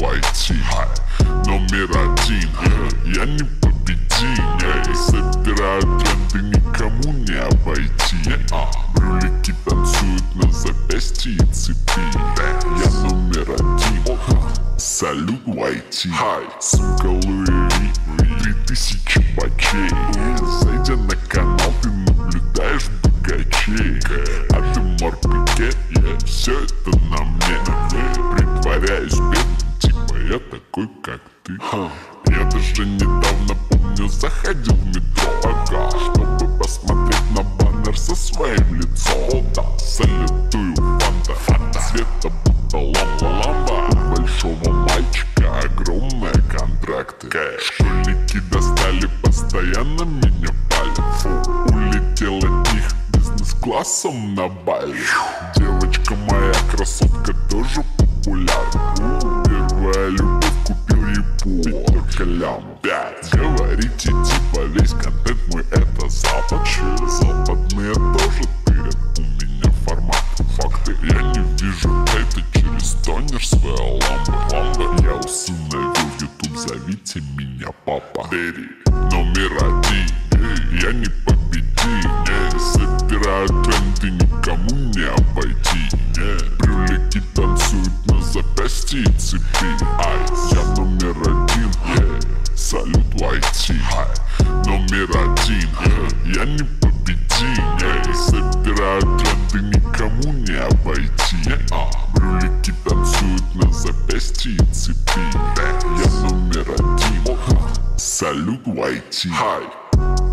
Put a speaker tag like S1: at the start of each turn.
S1: войти. Номер один, я непобедим. Собираю тренды, никому не обойти. Брюлики танцуют на запястье и цепи. Я номер один, салют войти. Сумка Луи, 3000 бачей. Зайдя на канал, ты наблюдаешь богачей. А ты морпике, все это на мне. Притворяюсь бедным, типа я такой, как ты. Я даже недавно, помню, заходил в метро, чтобы посмотреть на баннер со своим лицом. Салютую фанта, цвета будто ламба. У большого мальчика огромные контракты. Школьники достали, постоянно меня палят. Улетел от них бизнес-классом на Бали. Девочка моя, красотка, тоже популярна. Первая любовь, купил ей только лям 5. Говорите, типа весь контент мой это Запад. Западные тоже тырят, у меня формат. Факты я не вижу, это через тонер своя ламба. Я усыновил YouTube, зовите меня папа. Дэри, номер один, я не победим. Собираю тренды, никому не обойти. Брюлики танцуют на запястье и цепи. Я номер один, салют войти. Номер один, я не победим. Собираю тренды, никому не обойти. Брюлики танцуют на запястье и цепи. Я номер один, салют войти.